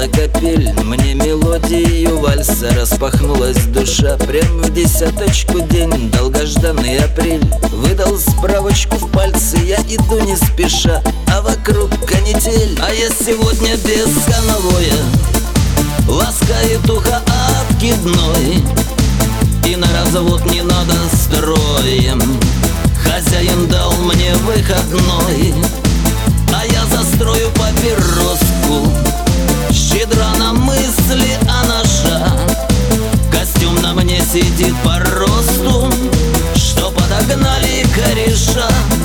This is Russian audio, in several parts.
капель, мне мелодию вальса распахнулась душа. Прям в десяточку день, долгожданный апрель. Выдал справочку в пальцы, я иду не спеша, а вокруг канитель. А я сегодня без конвоя, ласкает ухо откидной. И на развод не надо строем, хозяин дал мне выходной. А я застрою папироску, щедро на мысли о ножа. Костюм на мне сидит по росту, что подогнали кореша.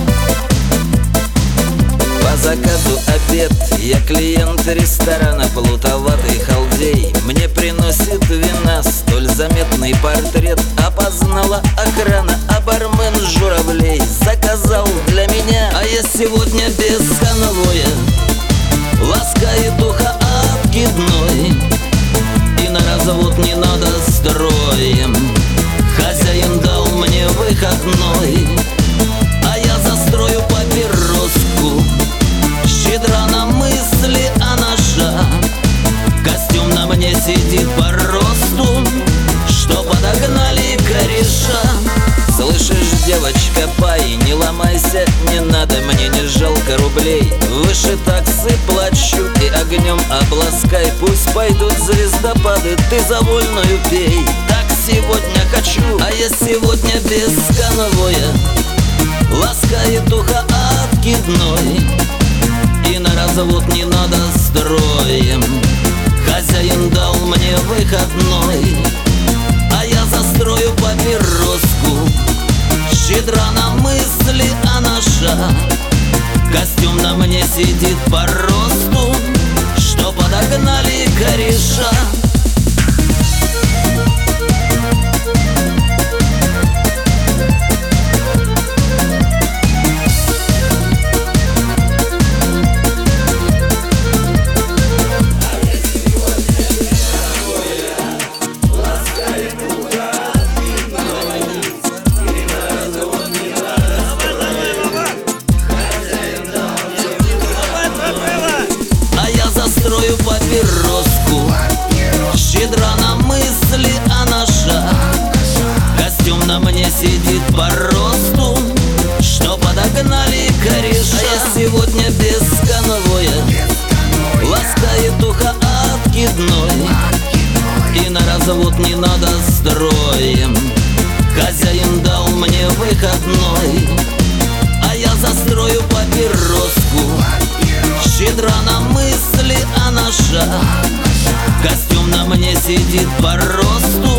По заказу обед, я клиент ресторана, плутоватый халдей. Мне приносит вина столь заметный портрет. Опознала охрана, а бармен журавлей заказал для меня. А я сегодня без конвоя, ласкает ухо откидной. И на развод не надо строем, хозяин дал мне выходной. А я застрою папироску, щедро на мысли о ножа. Костюм на мне сидит по росту, что подогнали кореша. Слышишь, девочка, пай, не ломайся, не надо, мне не жалко рублей. Выше таксы плачу и огнем обласкай. Пусть пойдут звездопады, ты за вольную пей. Так сегодня хочу, а я сегодня без конвоя, ласкает ухо откидной. И на развод не надо строем, хозяин дал мне выходной. А я застрою папироску, щедро на мысли о ножа. Костюм на мне сидит по росту, что подогнали кореша. Застрою папироску, щедро на мысли о ножа. Костюм на мне сидит по росту, что подогнали кореша. А я сегодня без конвоя, ласкает ухо откидной. И на развод не надо строем, хозяин дал мне выходной. А я застрою папироску, щедро на мысли о ножа. Костюм на мне сидит по росту,